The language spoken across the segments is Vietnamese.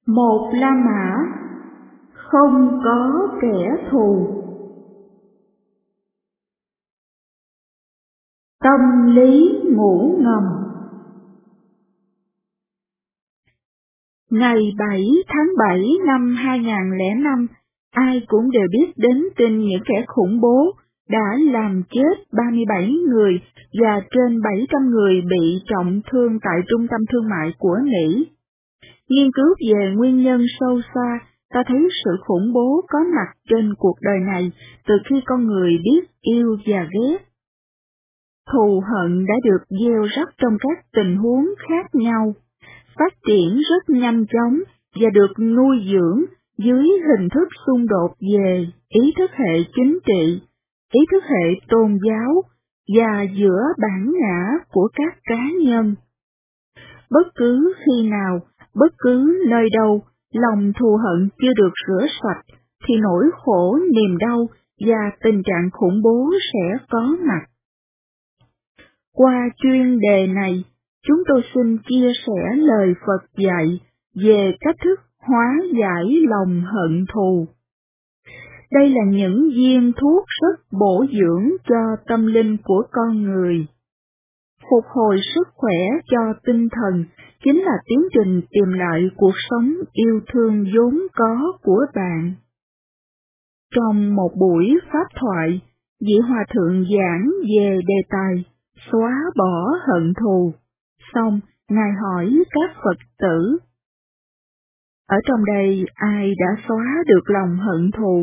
Một La Mã, không có kẻ thù. Tâm lý ngủ ngầm. Ngày 7 tháng 7 năm 2005, ai cũng đều biết đến tin những kẻ khủng bố đã làm chết 37 người và trên 700 người bị trọng thương tại trung tâm thương mại của Mỹ. Nghiên cứu về nguyên nhân sâu xa, ta thấy sự khủng bố có mặt trên cuộc đời này từ khi con người biết yêu và ghét. Thù hận đã được gieo rắc trong các tình huống khác nhau, phát triển rất nhanh chóng và được nuôi dưỡng dưới hình thức xung đột về ý thức hệ chính trị, ý thức hệ tôn giáo và giữa bản ngã của các cá nhân. Bất cứ khi nào, bất cứ nơi đâu, lòng thù hận chưa được rửa sạch, thì nỗi khổ, niềm đau và tình trạng khủng bố sẽ có mặt. Qua chuyên đề này, chúng tôi xin chia sẻ lời Phật dạy về cách thức hóa giải lòng hận thù. Đây là những viên thuốc rất bổ dưỡng cho tâm linh của con người. Phục hồi sức khỏe cho tinh thần chính là tiến trình tìm lại cuộc sống yêu thương vốn có của bạn. Trong một buổi pháp thoại, vị hòa thượng giảng về đề tài xóa bỏ hận thù. Xong, Ngài hỏi các Phật tử: ở trong đây ai đã xóa được lòng hận thù?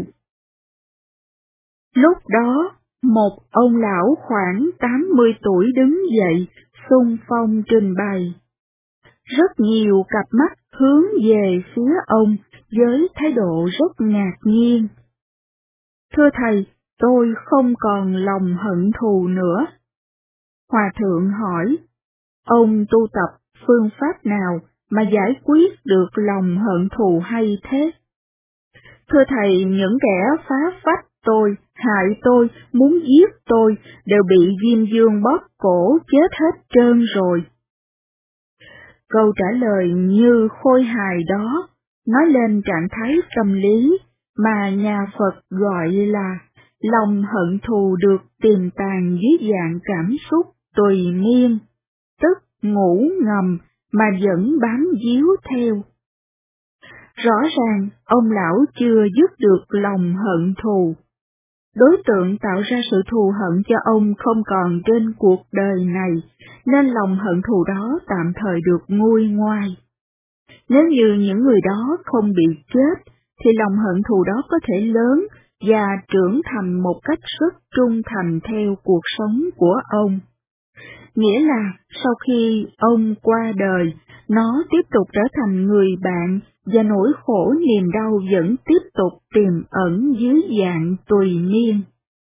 Lúc đó, một ông lão khoảng 80 tuổi đứng dậy, xung phong trình bày. Rất nhiều cặp mắt hướng về phía ông với thái độ rất ngạc nhiên. Thưa thầy, tôi không còn lòng hận thù nữa. Hòa thượng hỏi, ông tu tập phương pháp nào mà giải quyết được lòng hận thù hay thế? Thưa thầy, những kẻ phá phách tôi, hại tôi, muốn giết tôi, đều bị Diêm Vương bóp cổ chết hết trơn rồi. Câu trả lời như khôi hài đó nói lên trạng thái tâm lý mà nhà Phật gọi là lòng hận thù được tiềm tàng dưới dạng cảm xúc tùy miên, tức ngủ ngầm mà vẫn bám víu theo. Rõ ràng, ông lão chưa dứt được lòng hận thù. Đối tượng tạo ra sự thù hận cho ông không còn trên cuộc đời này, nên lòng hận thù đó tạm thời được nguôi ngoai. Nếu như những người đó không bị chết, thì lòng hận thù đó có thể lớn và trưởng thành một cách rất trung thành theo cuộc sống của ông. Nghĩa là sau khi ông qua đời, nó tiếp tục trở thành người bạn và nỗi khổ niềm đau vẫn tiếp tục tiềm ẩn dưới dạng tùy miên.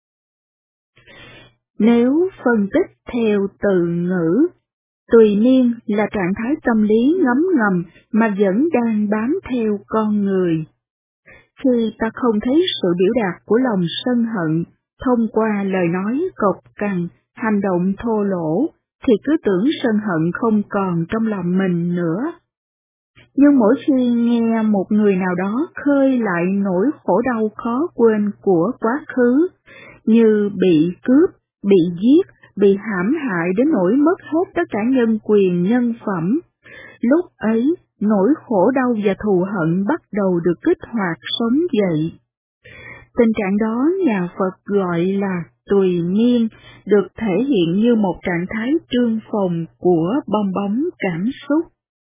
Nếu phân tích theo từ ngữ, tùy miên là trạng thái tâm lý ngấm ngầm mà vẫn đang bám theo con người. Khi ta không thấy sự biểu đạt của lòng sân hận thông qua lời nói cộc cằn, hành động thô lỗ, thì cứ tưởng sân hận không còn trong lòng mình nữa. Nhưng mỗi khi nghe một người nào đó khơi lại nỗi khổ đau khó quên của quá khứ, như bị cướp, bị giết, bị hãm hại đến nỗi mất hết tất cả nhân quyền nhân phẩm, lúc ấy nỗi khổ đau và thù hận bắt đầu được kích hoạt sống dậy. Tình trạng đó nhà Phật gọi là tùy miên, được thể hiện như một trạng thái trương phồng của bong bóng cảm xúc.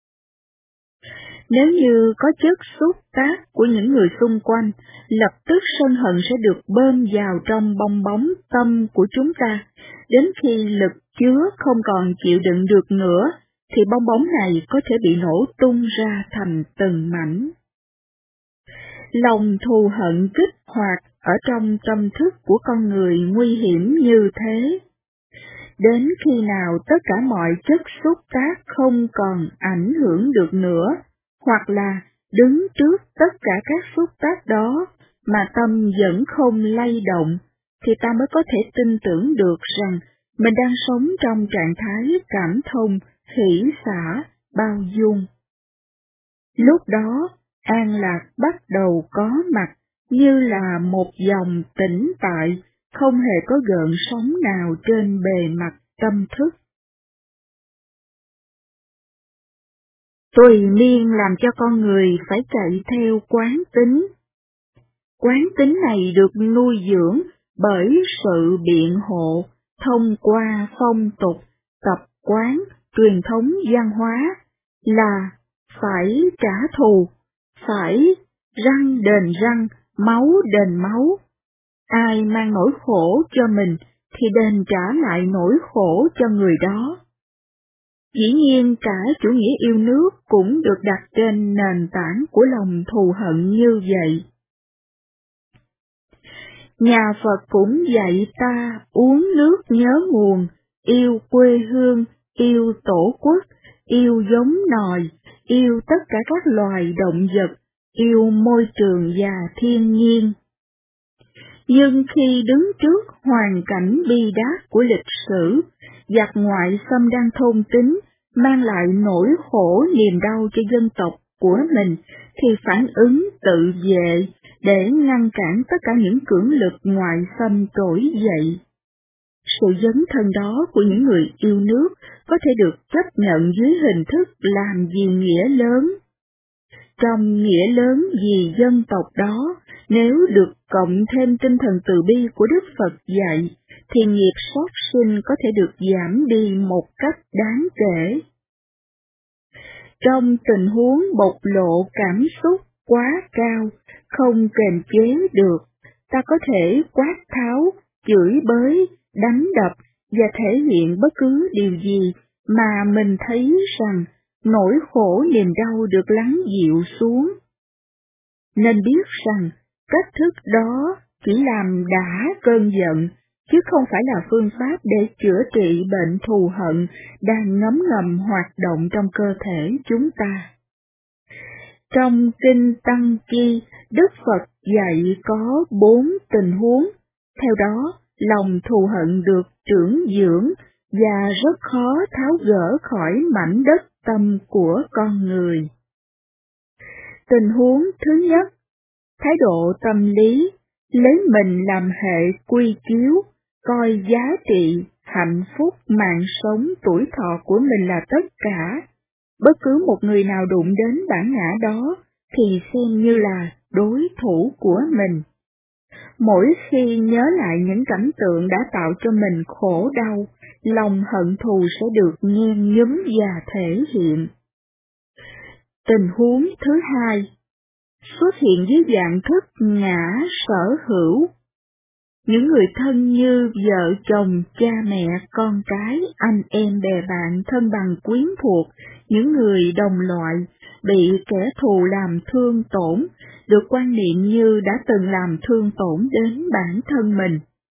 Nếu như có chất xúc tác của những người xung quanh, lập tức sân hận sẽ được bơm vào trong bong bóng tâm của chúng ta, đến khi lực chứa không còn chịu đựng được nữa, thì bong bóng này có thể bị nổ tung ra thành từng mảnh. Lòng thù hận kích hoạt ở trong tâm thức của con người nguy hiểm như thế. Đến khi nào tất cả mọi chất xúc tác không còn ảnh hưởng được nữa, hoặc là đứng trước tất cả các xúc tác đó mà tâm vẫn không lay động, thì ta mới có thể tin tưởng được rằng mình đang sống trong trạng thái cảm thông, hỷ xả, bao dung. Lúc đó, an lạc bắt đầu có mặt như là một dòng tĩnh tại, không hề có gợn sóng nào trên bề mặt tâm thức. Tùy miên làm cho con người phải chạy theo quán tính. Quán tính này được nuôi dưỡng bởi sự biện hộ thông qua phong tục, tập quán, truyền thống văn hóa là phải trả thù, phải răng đền răng, máu đền máu. Ai mang nỗi khổ cho mình thì đền trả lại nỗi khổ cho người đó. Dĩ nhiên cả chủ nghĩa yêu nước cũng được đặt trên nền tảng của lòng thù hận như vậy. Nhà Phật cũng dạy ta uống nước nhớ nguồn, yêu quê hương, yêu tổ quốc, yêu giống nòi, yêu tất cả các loài động vật, yêu môi trường và thiên nhiên. Nhưng khi đứng trước hoàn cảnh bi đát của lịch sử, giặc ngoại xâm đang thôn tính, mang lại nỗi khổ niềm đau cho dân tộc của mình, thì phản ứng tự vệ để ngăn cản tất cả những cưỡng lực ngoại xâm trỗi dậy. Sự dấn thân đó của những người yêu nước có thể được chấp nhận dưới hình thức làm vì nghĩa lớn. Trong nghĩa lớn vì dân tộc đó, nếu được cộng thêm tinh thần từ bi của Đức Phật dạy, thì nghiệp sát sinh có thể được giảm đi một cách đáng kể. Trong tình huống bộc lộ cảm xúc quá cao, không kềm chế được, ta có thể quát tháo, chửi bới, đánh đập và thể hiện bất cứ điều gì mà mình thấy rằng nỗi khổ niềm đau được lắng dịu xuống. Nên biết rằng cách thức đó chỉ làm đã cơn giận, chứ không phải là phương pháp để chữa trị bệnh thù hận đang ngấm ngầm hoạt động trong cơ thể chúng ta. Trong Kinh Tăng Chi, Đức Phật dạy có 4 tình huống, theo đó lòng thù hận được trưởng dưỡng và rất khó tháo gỡ khỏi mảnh đất tâm của con người. Tình huống thứ nhất, thái độ tâm lý, lấy mình làm hệ quy chiếu, coi giá trị, hạnh phúc, mạng sống, tuổi thọ của mình là tất cả. Bất cứ một người nào đụng đến bản ngã đó thì xem như là đối thủ của mình. Mỗi khi nhớ lại những cảnh tượng đã tạo cho mình khổ đau, lòng hận thù sẽ được nhen nhúm và thể hiện. Tình huống thứ hai, xuất hiện dưới dạng thức ngã sở hữu. Những người thân như vợ chồng, cha mẹ, con cái, anh em bè bạn, thân bằng quyến thuộc, những người đồng loại, bị kẻ thù làm thương tổn, được quan niệm như đã từng làm thương tổn đến bản thân mình.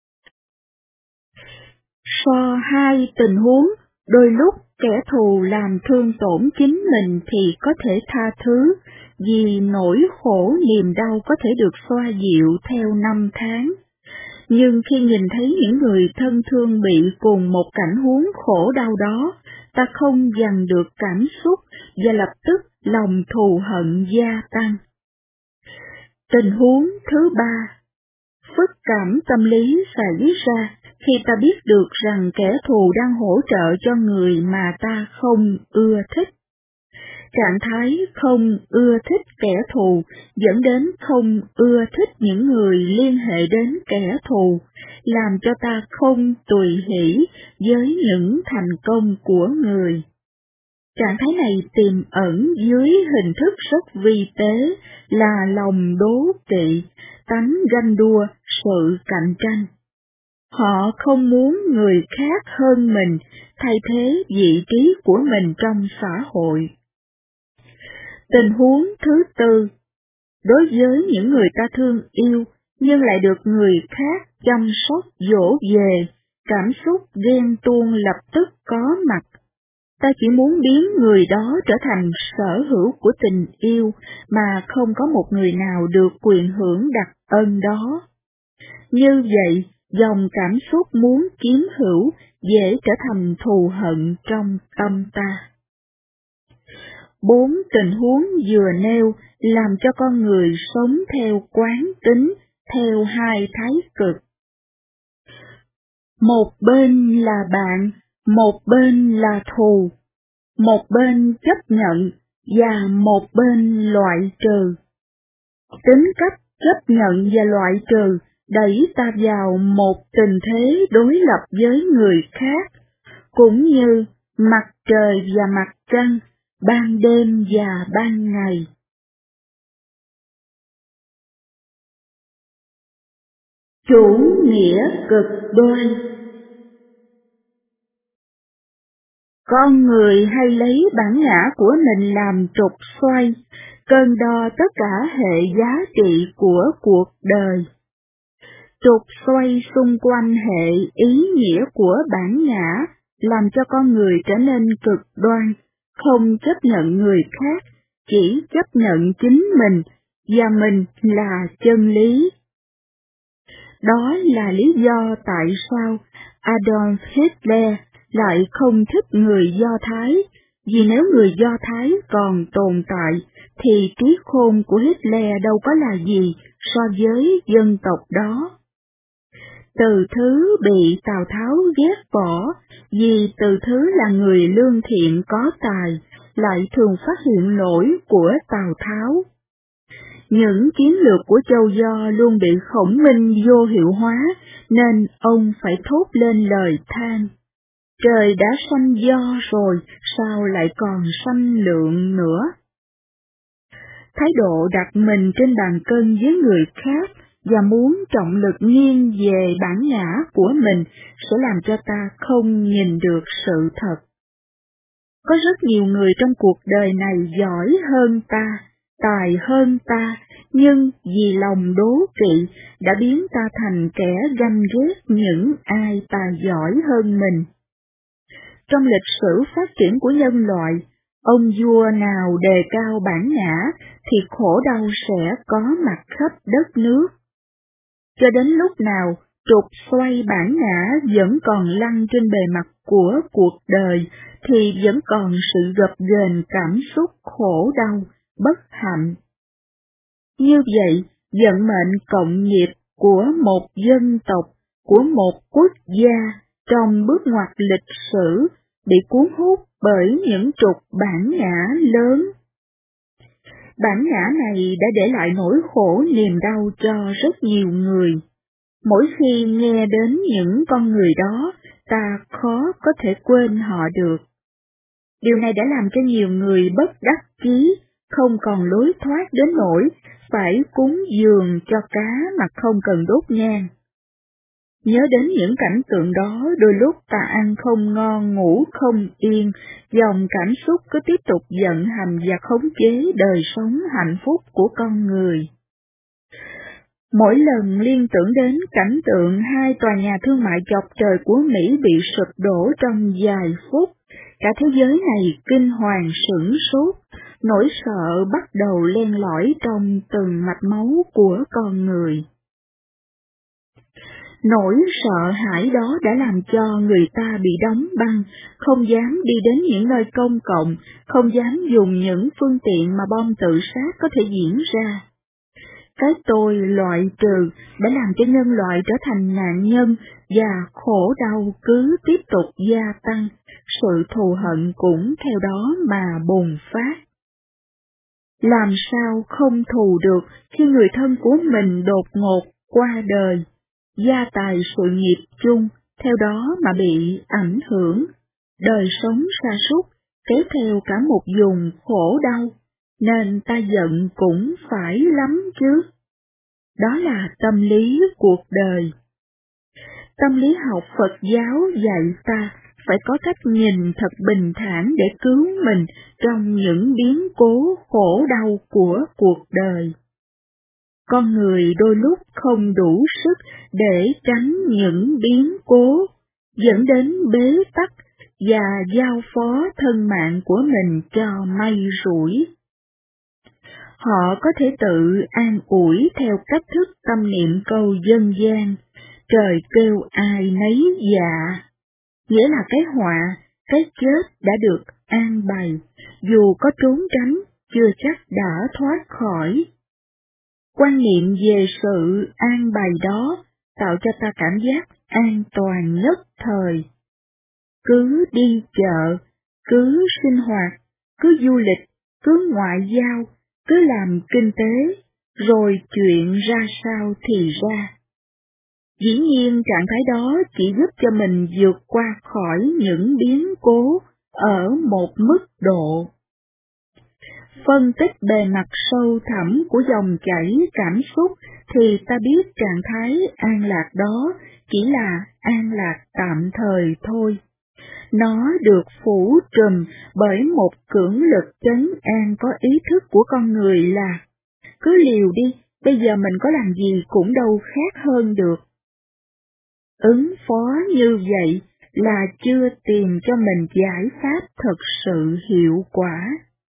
So hai tình huống, đôi lúc kẻ thù làm thương tổn chính mình thì có thể tha thứ, vì nỗi khổ niềm đau có thể được xoa dịu theo năm tháng. Nhưng khi nhìn thấy những người thân thương bị cùng một cảnh huống khổ đau đó, ta không dằn được cảm xúc và lập tức lòng thù hận gia tăng. Tình huống thứ ba, phức cảm tâm lý xảy ra khi ta biết được rằng kẻ thù đang hỗ trợ cho người mà ta không ưa thích. Trạng thái không ưa thích kẻ thù dẫn đến không ưa thích những người liên hệ đến kẻ thù, làm cho ta không tùy hỷ với những thành công của người. Trạng thái này tiềm ẩn dưới hình thức rất vi tế là lòng đố kỵ, tánh ganh đua, sự cạnh tranh. Họ không muốn người khác hơn mình, thay thế vị trí của mình trong xã hội. Tình huống thứ tư, đối với những người ta thương yêu nhưng lại được người khác chăm sóc dỗ về, cảm xúc ghen tuông lập tức có mặt. Ta chỉ muốn biến người đó trở thành sở hữu của tình yêu mà không có một người nào được quyền hưởng đặc ân đó. Như vậy, dòng cảm xúc muốn chiếm hữu dễ trở thành thù hận trong tâm ta. 4 tình huống vừa nêu làm cho con người sống theo quán tính, theo hai thái cực. Một bên là bạn, một bên là thù, một bên chấp nhận và một bên loại trừ. Tính cách chấp nhận và loại trừ đẩy ta vào một tình thế đối lập với người khác, cũng như mặt trời và mặt trăng, ban đêm và ban ngày. Chủ nghĩa cực đoan. Con người hay lấy bản ngã của mình làm trục xoay, cân đo tất cả hệ giá trị của cuộc đời. Trục xoay xung quanh hệ ý nghĩa của bản ngã làm cho con người trở nên cực đoan, không chấp nhận người khác, chỉ chấp nhận chính mình, và mình là chân lý. Đó là lý do tại sao Adolf Hitler lại không thích người Do Thái, vì nếu người Do Thái còn tồn tại, thì trí khôn của Hitler đâu có là gì so với dân tộc đó. Từ Thứ bị Tào Tháo ghét bỏ, vì Từ Thứ là người lương thiện có tài, lại thường phát hiện lỗi của Tào Tháo. Những chiến lược của Châu Do luôn bị Khổng Minh vô hiệu hóa, nên ông phải thốt lên lời than. Trời đã sanh Do rồi, sao lại còn sanh Lượng nữa? Thái độ đặt mình trên bàn cân với người khác và muốn trọng lực nghiêng về bản ngã của mình sẽ làm cho ta không nhìn được sự thật. Có rất nhiều người trong cuộc đời này giỏi hơn ta, tài hơn ta, nhưng vì lòng đố kỵ đã biến ta thành kẻ ganh ghét những ai tài giỏi hơn mình. Trong lịch sử phát triển của nhân loại, ông vua nào đề cao bản ngã thì khổ đau sẽ có mặt khắp đất nước. Cho đến lúc nào trục xoay bản ngã vẫn còn lăn trên bề mặt của cuộc đời, thì vẫn còn sự gập ghềnh cảm xúc khổ đau, bất hạnh. Như vậy, vận mệnh cộng nghiệp của một dân tộc, của một quốc gia trong bước ngoặt lịch sử bị cuốn hút bởi những trục bản ngã lớn. Bản ngã này đã để lại nỗi khổ niềm đau cho rất nhiều người. Mỗi khi nghe đến những con người đó, ta khó có thể quên họ được. Điều này đã làm cho nhiều người bất đắc chí, không còn lối thoát đến nỗi phải cúng dường cho cá mà không cần đốt nhang. Nhớ đến những cảnh tượng đó, đôi lúc ta ăn không ngon, ngủ không yên, dòng cảm xúc cứ tiếp tục vận hành và khống chế đời sống hạnh phúc của con người. Mỗi lần liên tưởng đến cảnh tượng hai tòa nhà thương mại chọc trời của Mỹ bị sụp đổ trong vài phút, cả thế giới này kinh hoàng sửng sốt, nỗi sợ bắt đầu len lỏi trong từng mạch máu của con người. Nỗi sợ hãi đó đã làm cho người ta bị đóng băng, không dám đi đến những nơi công cộng, không dám dùng những phương tiện mà bom tự sát có thể diễn ra. Cái tôi loại trừ đã làm cho nhân loại trở thành nạn nhân và khổ đau cứ tiếp tục gia tăng, sự thù hận cũng theo đó mà bùng phát. Làm sao không thù được khi người thân của mình đột ngột qua đời, gia tài sự nghiệp chung theo đó mà bị ảnh hưởng, đời sống sa sút kéo theo cả một vùng khổ đau, nên ta giận cũng phải lắm chứ. Đó là tâm lý cuộc đời. Tâm lý học Phật giáo dạy ta phải có cách nhìn thật bình thản để cứu mình trong những biến cố khổ đau của cuộc đời. Con người đôi lúc không đủ sức để tránh những biến cố, dẫn đến bế tắc và giao phó thân mạng của mình cho may rủi. Họ có thể tự an ủi theo cách thức tâm niệm câu dân gian, trời kêu ai nấy dạ, nghĩa là cái họa, cái chết đã được an bày, dù có trốn tránh, chưa chắc đã thoát khỏi. Quan niệm về sự an bày đó tạo cho ta cảm giác an toàn nhất thời. Cứ đi chợ, cứ sinh hoạt, cứ du lịch, cứ ngoại giao, cứ làm kinh tế, rồi chuyện ra sao thì ra. Dĩ nhiên trạng thái đó chỉ giúp cho mình vượt qua khỏi những biến cố ở một mức độ. Phân tích bề mặt sâu thẳm của dòng chảy cảm xúc thì ta biết trạng thái an lạc đó chỉ là an lạc tạm thời thôi. Nó được phủ trùm bởi một cưỡng lực trấn an có ý thức của con người là cứ liều đi, bây giờ mình có làm gì cũng đâu khác hơn được. Ứng phó như vậy là chưa tìm cho mình giải pháp thực sự hiệu quả.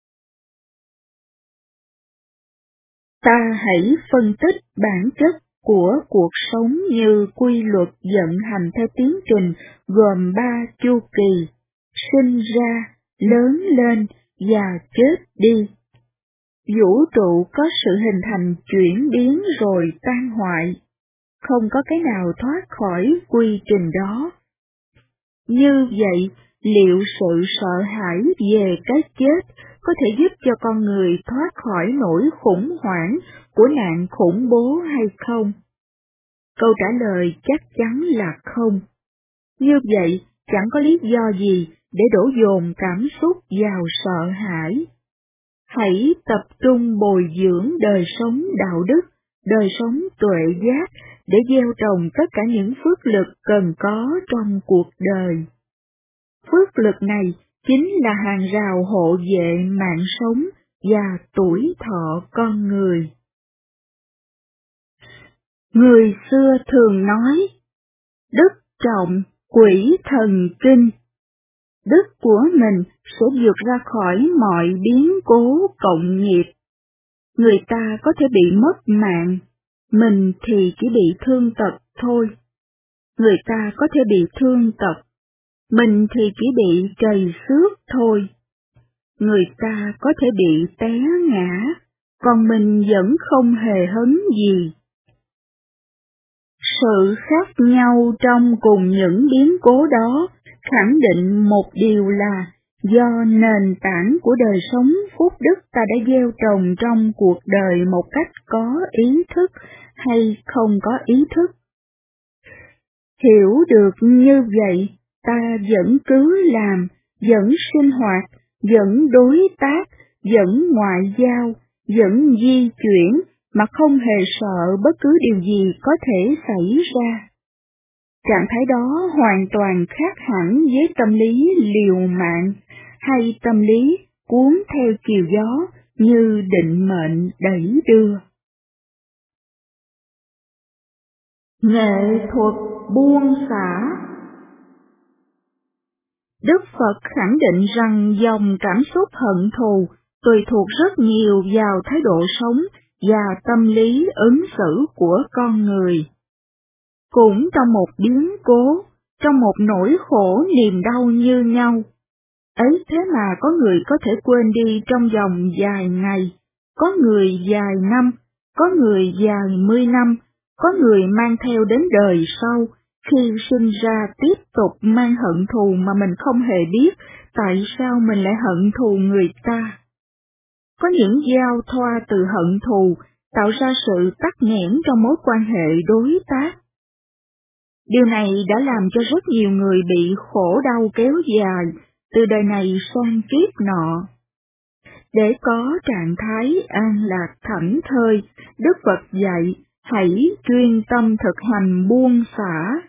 Ta hãy phân tích bản chất của cuộc sống như quy luật vận hành theo tiến trình gồm 3 chu kỳ: sinh ra, lớn lên và chết đi. Vũ trụ có sự hình thành chuyển biến rồi tan hoại, không có cái nào thoát khỏi quy trình đó. Như vậy, liệu sự sợ hãi về cái chết có thể giúp cho con người thoát khỏi nỗi khủng hoảng của nạn khủng bố hay không? Câu trả lời chắc chắn là không. Như vậy, chẳng có lý do gì để đổ dồn cảm xúc vào sợ hãi. Hãy tập trung bồi dưỡng đời sống đạo đức, đời sống tuệ giác để gieo trồng tất cả những phước lực cần có trong cuộc đời. Phước lực này chính là hàng rào hộ vệ mạng sống và tuổi thọ con người. Người xưa thường nói, đức trọng, quỷ thần kinh. Đức của mình sẽ vượt ra khỏi mọi biến cố cộng nghiệp. Người ta có thể bị mất mạng, mình thì chỉ bị thương tật thôi. Người ta có thể bị thương tật, mình thì chỉ bị trầy xước thôi. Người ta có thể bị té ngã, còn mình vẫn không hề hấn gì. Sự khác nhau trong cùng những biến cố đó khẳng định một điều là do nền tảng của đời sống phúc đức ta đã gieo trồng trong cuộc đời một cách có ý thức hay không có ý thức. Hiểu được như vậy, ta vẫn cứ làm, vẫn sinh hoạt, vẫn đối tác, vẫn ngoại giao, vẫn di chuyển, mà không hề sợ bất cứ điều gì có thể xảy ra. Trạng thái đó hoàn toàn khác hẳn với tâm lý liều mạng, hay tâm lý cuốn theo chiều gió như định mệnh đẩy đưa. Nghệ thuật buông xả. Đức Phật khẳng định rằng dòng cảm xúc hận thù tùy thuộc rất nhiều vào thái độ sống và tâm lý ứng xử của con người. Cũng trong một biến cố, trong một nỗi khổ niềm đau như nhau, ấy thế mà có người có thể quên đi trong vòng vài ngày, có người vài năm, có người vài 10 năm, có người mang theo đến đời sau, khi sinh ra tiếp tục mang hận thù mà mình không hề biết tại sao mình lại hận thù người ta. Có những giao thoa từ hận thù tạo ra sự tắc nghẽn trong mối quan hệ đối tác. Điều này đã làm cho rất nhiều người bị khổ đau kéo dài, từ đời này sang kiếp nọ. Để có trạng thái an lạc thảnh thơi, Đức Phật dạy, hãy chuyên tâm thực hành buông xả.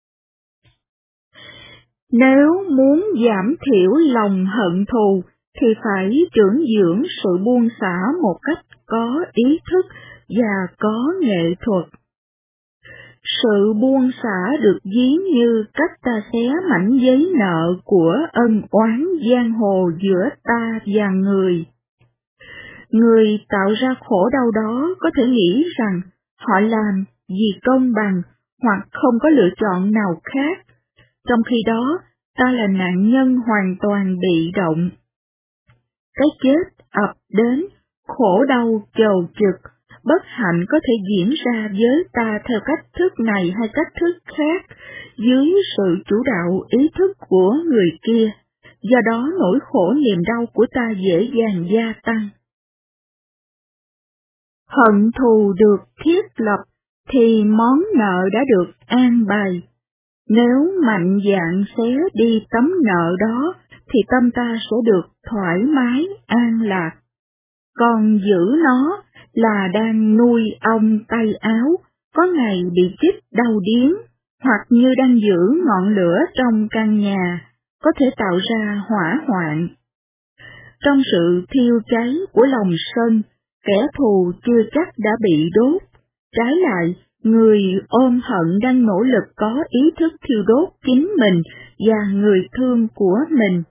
Nếu muốn giảm thiểu lòng hận thù, thì phải trưởng dưỡng sự buông xả một cách có ý thức và có nghệ thuật. Sự buông xả được ví như cách ta xé mảnh giấy nợ của ân oán giang hồ giữa ta và người. Người tạo ra khổ đau đó có thể nghĩ rằng họ làm vì công bằng hoặc không có lựa chọn nào khác, trong khi đó ta là nạn nhân hoàn toàn bị động. cái chết ập đến, khổ đau chầu trực, bất hạnh có thể diễn ra với ta theo cách thức này hay cách thức khác, dưới sự chủ đạo ý thức của người kia, do đó nỗi khổ niềm đau của ta dễ dàng gia tăng. Hận thù được thiết lập, thì món nợ đã được an bày. Nếu mạnh dạn xé đi tấm nợ đó, thì tâm ta sẽ được thoải mái, an lạc. Còn giữ nó là đang nuôi ong tay áo, có ngày bị chích đau điếng, hoặc như đang giữ ngọn lửa trong căn nhà, có thể tạo ra hỏa hoạn. Trong sự thiêu cháy của lòng sân, kẻ thù chưa chắc đã bị đốt. Trái lại, người ôm hận đang nỗ lực có ý thức thiêu đốt chính mình và người thương của mình.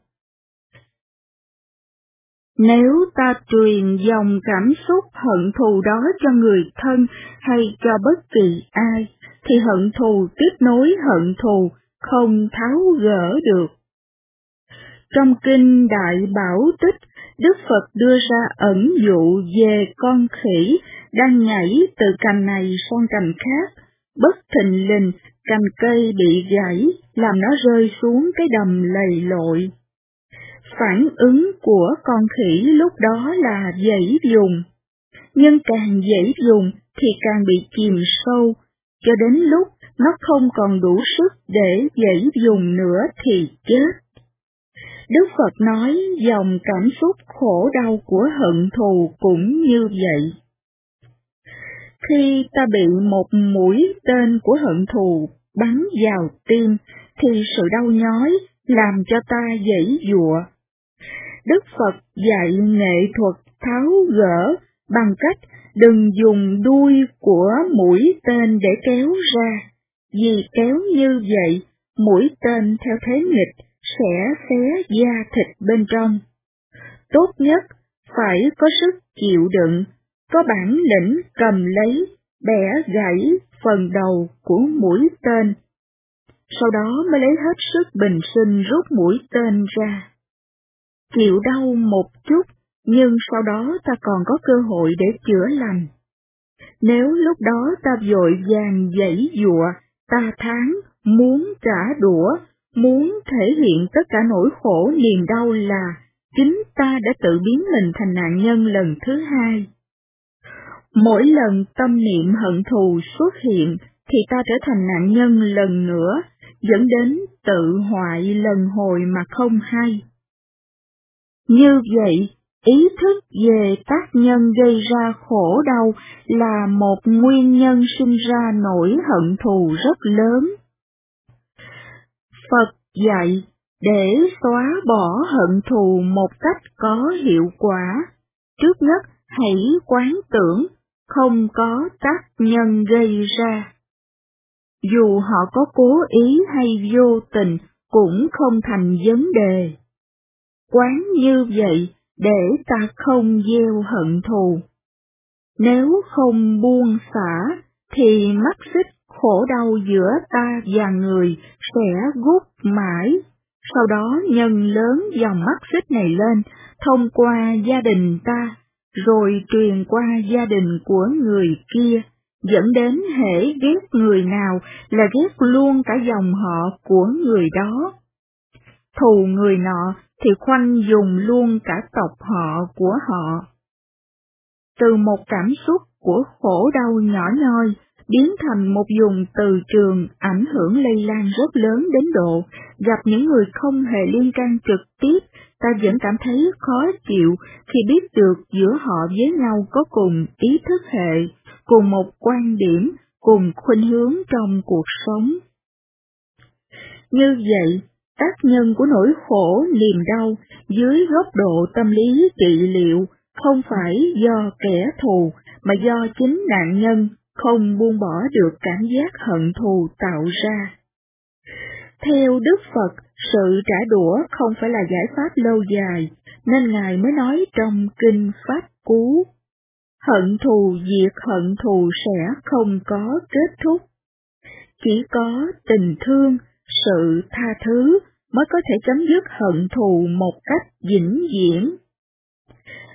Nếu ta truyền dòng cảm xúc hận thù đó cho người thân hay cho bất kỳ ai, thì hận thù tiếp nối hận thù, không tháo gỡ được. Trong kinh Đại Bảo Tích, Đức Phật đưa ra ẩn dụ về con khỉ đang nhảy từ cành này sang cành khác, bất thình lình cành cây bị gãy, làm nó rơi xuống cái đầm lầy lội. Phản ứng của con khỉ lúc đó là giãy giụa, nhưng càng giãy giụa thì càng bị chìm sâu, cho đến lúc nó không còn đủ sức để giãy giụa nữa thì chết. Đức Phật nói dòng cảm xúc khổ đau của hận thù cũng như vậy. Khi ta bị một mũi tên của hận thù bắn vào tim, thì sự đau nhói làm cho ta giãy giụa. Đức Phật dạy nghệ thuật tháo gỡ bằng cách đừng dùng đuôi của mũi tên để kéo ra, vì kéo như vậy, mũi tên theo thế nghịch sẽ xé da thịt bên trong. Tốt nhất phải có sức chịu đựng, có bản lĩnh cầm lấy, bẻ gãy phần đầu của mũi tên. Sau đó mới lấy hết sức bình sinh rút mũi tên ra. Chịu đau một chút, nhưng sau đó ta còn có cơ hội để chữa lành. Nếu lúc đó ta vội vàng giãy giụa, ta thán, muốn trả đũa, muốn thể hiện tất cả nỗi khổ niềm đau là chính ta đã tự biến mình thành nạn nhân lần thứ hai. Mỗi lần tâm niệm hận thù xuất hiện thì ta trở thành nạn nhân lần nữa, dẫn đến tự hoại lần hồi mà không hay. Như vậy, ý thức về tác nhân gây ra khổ đau là một nguyên nhân sinh ra nỗi hận thù rất lớn. Phật dạy, để xóa bỏ hận thù một cách có hiệu quả, trước nhất hãy quán tưởng không có tác nhân gây ra. Dù họ có cố ý hay vô tình cũng không thành vấn đề. Quán như vậy để ta không gieo hận thù. Nếu không buông xả, thì mắc xích khổ đau giữa ta và người sẽ gút mãi, sau đó nhân lớn dòng mắc xích này lên thông qua gia đình ta, rồi truyền qua gia đình của người kia, dẫn đến hễ ghét người nào là ghét luôn cả dòng họ của người đó. Thù người nọ thì khoanh dùng luôn cả tộc họ của họ. Từ một cảm xúc của khổ đau nhỏ nhoi biến thành một vùng từ trường ảnh hưởng lây lan rất lớn đến độ gặp những người không hề liên can trực tiếp, ta vẫn cảm thấy khó chịu khi biết được giữa họ với nhau có cùng ý thức hệ, cùng một quan điểm, cùng khuynh hướng trong cuộc sống. Như vậy, tác nhân của nỗi khổ niềm đau dưới góc độ tâm lý trị liệu không phải do kẻ thù, mà do chính nạn nhân không buông bỏ được cảm giác hận thù tạo ra. Theo Đức Phật, sự trả đũa không phải là giải pháp lâu dài, nên Ngài mới nói trong Kinh Pháp Cú, hận thù diệt hận thù sẽ không có kết thúc. Chỉ có tình thương, sự tha thứ mới có thể chấm dứt hận thù một cách vĩnh viễn.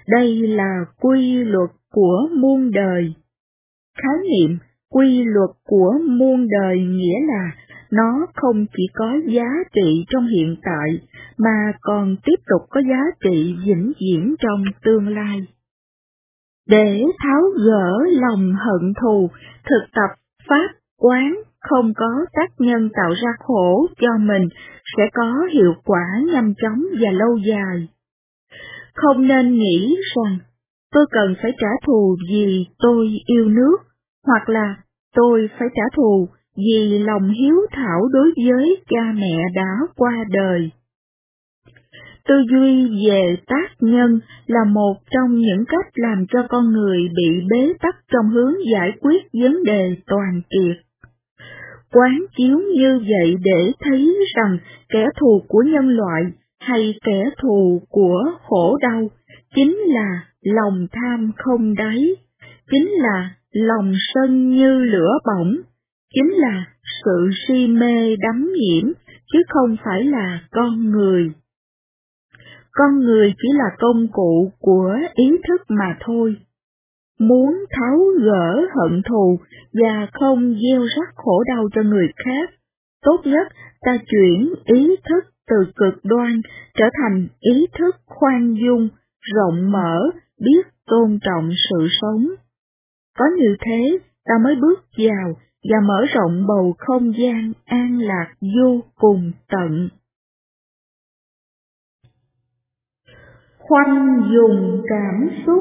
Đây là quy luật của muôn đời. Khái niệm quy luật của muôn đời nghĩa là nó không chỉ có giá trị trong hiện tại, mà còn tiếp tục có giá trị vĩnh viễn trong tương lai. Để tháo gỡ lòng hận thù, thực tập pháp quán không có tác nhân tạo ra khổ cho mình sẽ có hiệu quả nhanh chóng và lâu dài. Không nên nghĩ rằng tôi cần phải trả thù vì tôi yêu nước, hoặc là tôi phải trả thù vì lòng hiếu thảo đối với cha mẹ đã qua đời. Tư duy về tác nhân là một trong những cách làm cho con người bị bế tắc trong hướng giải quyết vấn đề toàn kiệt. Quán chiếu như vậy để thấy rằng kẻ thù của nhân loại hay kẻ thù của khổ đau chính là lòng tham không đáy, chính là lòng sân như lửa bỏng, chính là sự si mê đắm nhiễm, chứ không phải là con người. Con người chỉ là công cụ của ý thức mà thôi. Muốn tháo gỡ hận thù và không gieo rắc khổ đau cho người khác, tốt nhất ta chuyển ý thức từ cực đoan trở thành ý thức khoan dung, rộng mở, biết tôn trọng sự sống. Có như thế, ta mới bước vào và mở rộng bầu không gian an lạc vô cùng tận. Khoanh dùng cảm xúc.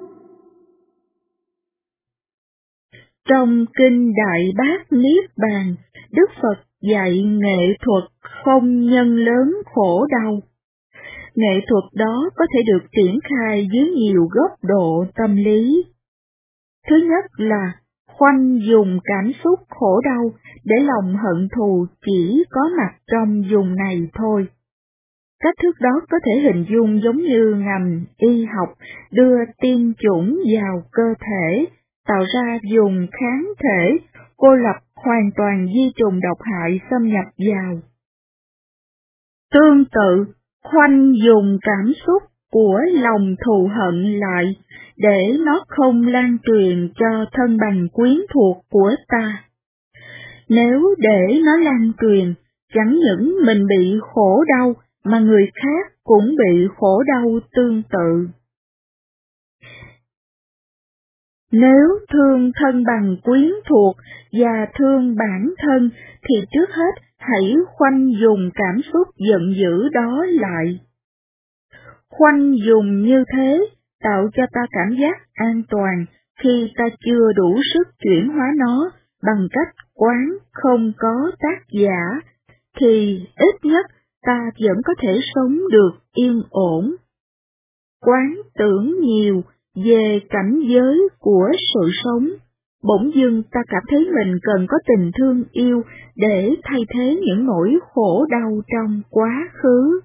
Trong Kinh Đại Bát Niết Bàn, Đức Phật dạy nghệ thuật không nhân lớn khổ đau. Nghệ thuật đó có thể được triển khai dưới nhiều góc độ tâm lý. Thứ nhất là khoanh dùng cảm xúc khổ đau để lòng hận thù chỉ có mặt trong vùng này thôi. Cách thức đó có thể hình dung giống như ngành y học đưa tiêm chủng vào cơ thể, tạo ra vùng kháng thể, cô lập hoàn toàn vi trùng độc hại xâm nhập vào. Tương tự, khoanh dùng cảm xúc của lòng thù hận lại, để nó không lan truyền cho thân bằng quyến thuộc của ta. Nếu để nó lan truyền, chẳng những mình bị khổ đau, mà người khác cũng bị khổ đau tương tự. Nếu thương thân bằng quyến thuộc và thương bản thân, thì trước hết hãy khoanh dùng cảm xúc giận dữ đó lại. Khoanh dùng như thế tạo cho ta cảm giác an toàn khi ta chưa đủ sức chuyển hóa nó bằng cách quán không có tác giả, thì ít nhất ta vẫn có thể sống được yên ổn. Quán tưởng nhiều về cảnh giới của sự sống, bỗng dưng ta cảm thấy mình cần có tình thương yêu để thay thế những nỗi khổ đau trong quá khứ.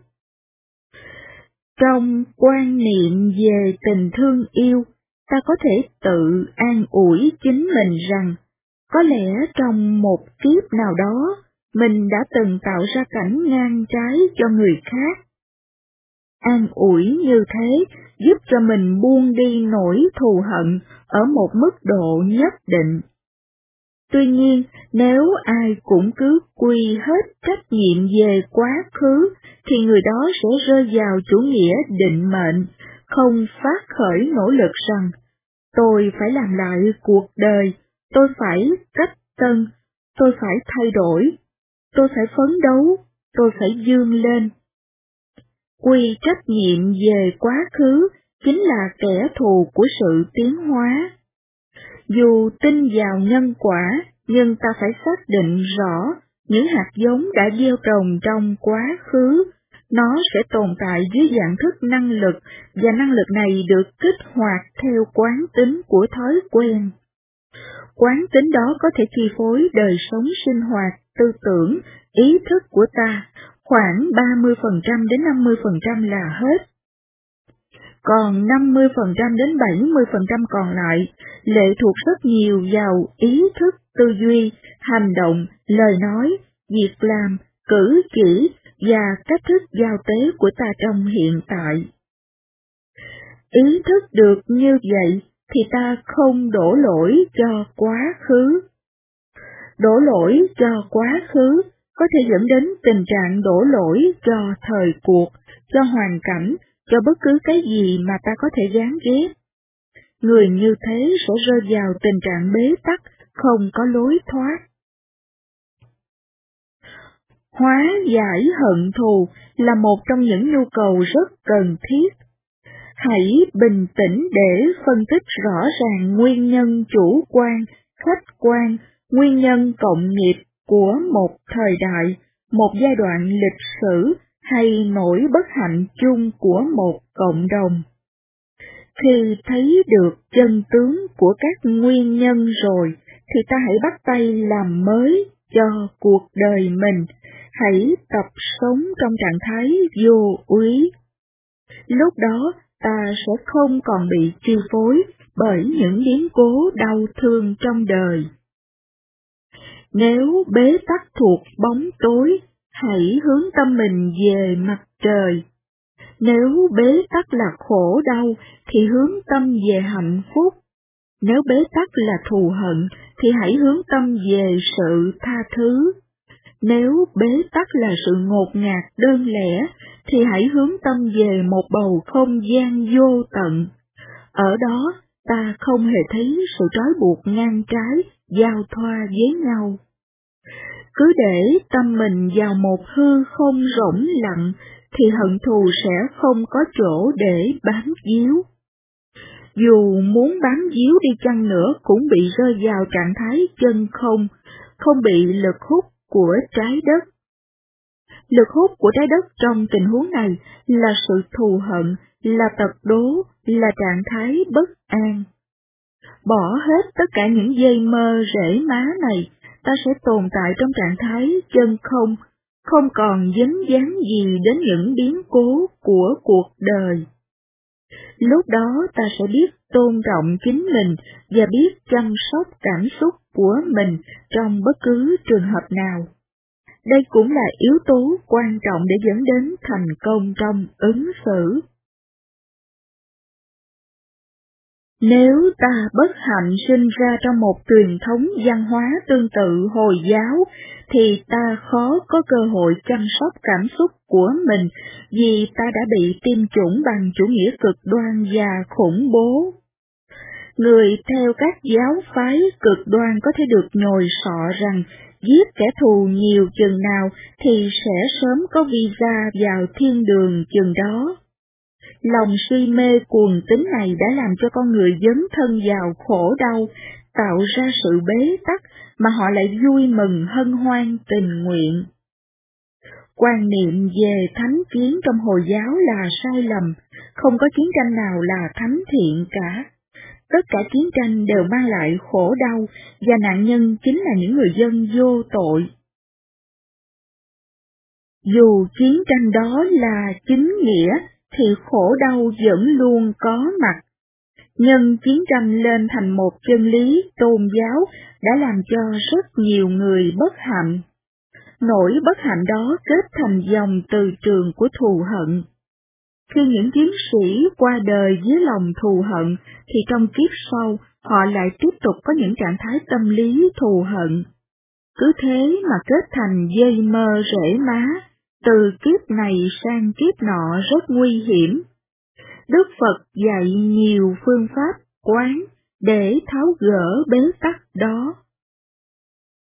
Trong quan niệm về tình thương yêu, ta có thể tự an ủi chính mình rằng, có lẽ trong một kiếp nào đó, mình đã từng tạo ra cảnh ngang trái cho người khác. An ủi như thế giúp cho mình buông đi nỗi thù hận ở một mức độ nhất định. Tuy nhiên, nếu ai cũng cứ quy hết trách nhiệm về quá khứ, thì người đó sẽ rơi vào chủ nghĩa định mệnh, không phát khởi nỗ lực rằng, tôi phải làm lại cuộc đời, tôi phải cách tân, tôi phải thay đổi, tôi phải phấn đấu, tôi phải vươn lên. Quy trách nhiệm về quá khứ chính là kẻ thù của sự tiến hóa. Dù tin vào nhân quả, nhưng ta phải xác định rõ những hạt giống đã gieo trồng trong quá khứ, nó sẽ tồn tại dưới dạng thức năng lực, và năng lực này được kích hoạt theo quán tính của thói quen. Quán tính đó có thể chi phối đời sống sinh hoạt, tư tưởng, ý thức của ta, khoảng 30% đến 50% là hết. Còn 50% đến 70% còn lại lệ thuộc rất nhiều vào ý thức, tư duy, hành động, lời nói, việc làm, cử chỉ và cách thức giao tế của ta trong hiện tại. Ý thức được như vậy thì ta không đổ lỗi cho quá khứ. Đổ lỗi cho quá khứ có thể dẫn đến tình trạng đổ lỗi cho thời cuộc, cho hoàn cảnh, cho bất cứ cái gì mà ta có thể gán ghép. Người như thế sẽ rơi vào tình trạng bế tắc, không có lối thoát. Hóa giải hận thù là một trong những nhu cầu rất cần thiết. Hãy bình tĩnh để phân tích rõ ràng nguyên nhân chủ quan, khách quan, nguyên nhân cộng nghiệp của một thời đại, một giai đoạn lịch sử hay nỗi bất hạnh chung của một cộng đồng. Khi thấy được chân tướng của các nguyên nhân rồi, thì ta hãy bắt tay làm mới cho cuộc đời mình, hãy tập sống trong trạng thái vô úy. Lúc đó, ta sẽ không còn bị chi phối bởi những biến cố đau thương trong đời. Nếu bế tắc thuộc bóng tối, hãy hướng tâm mình về mặt trời. Nếu bế tắc là khổ đau, thì hướng tâm về hạnh phúc. Nếu bế tắc là thù hận, thì hãy hướng tâm về sự tha thứ. Nếu bế tắc là sự ngột ngạt đơn lẻ, thì hãy hướng tâm về một bầu không gian vô tận. Ở đó, ta không hề thấy sự trói buộc ngang trái, giao thoa với nhau. Cứ để tâm mình vào một hư không rỗng lặng, thì hận thù sẽ không có chỗ để bám víu. Dù muốn bám víu đi chăng nữa cũng bị rơi vào trạng thái chân không, không bị lực hút của trái đất. Lực hút của trái đất trong tình huống này là sự thù hận, là tật đố, là trạng thái bất an. Bỏ hết tất cả những dây mơ rễ má này, ta sẽ tồn tại trong trạng thái chân không, không còn dính dáng gì đến những biến cố của cuộc đời. Lúc đó ta sẽ biết tôn trọng chính mình và biết chăm sóc cảm xúc của mình trong bất cứ trường hợp nào. Đây cũng là yếu tố quan trọng để dẫn đến thành công trong ứng xử. Nếu ta bất hạnh sinh ra trong một truyền thống văn hóa tương tự Hồi giáo, thì ta khó có cơ hội chăm sóc cảm xúc của mình vì ta đã bị tiêm chủng bằng chủ nghĩa cực đoan và khủng bố. Người theo các giáo phái cực đoan có thể được nhồi sọ rằng giết kẻ thù nhiều chừng nào thì sẽ sớm có visa vào thiên đường chừng đó. Lòng si mê cuồng tín này đã làm cho con người dấn thân vào khổ đau, tạo ra sự bế tắc mà họ lại vui mừng hân hoan tình nguyện. Quan niệm về thánh chiến trong Hồi giáo là sai lầm, không có chiến tranh nào là thánh thiện cả. Tất cả chiến tranh đều mang lại khổ đau, và nạn nhân chính là những người dân vô tội. Dù chiến tranh đó là chính nghĩa, thì khổ đau vẫn luôn có mặt. Nhân chiến tranh lên thành một chân lý tôn giáo đã làm cho rất nhiều người bất hạnh. Nỗi bất hạnh đó kết thành dòng từ trường của thù hận. Khi những chiến sĩ qua đời với lòng thù hận, thì trong kiếp sau họ lại tiếp tục có những trạng thái tâm lý thù hận. Cứ thế mà kết thành dây mơ rễ má, từ kiếp này sang kiếp nọ rất nguy hiểm. Đức Phật dạy nhiều phương pháp quán để tháo gỡ bế tắc đó.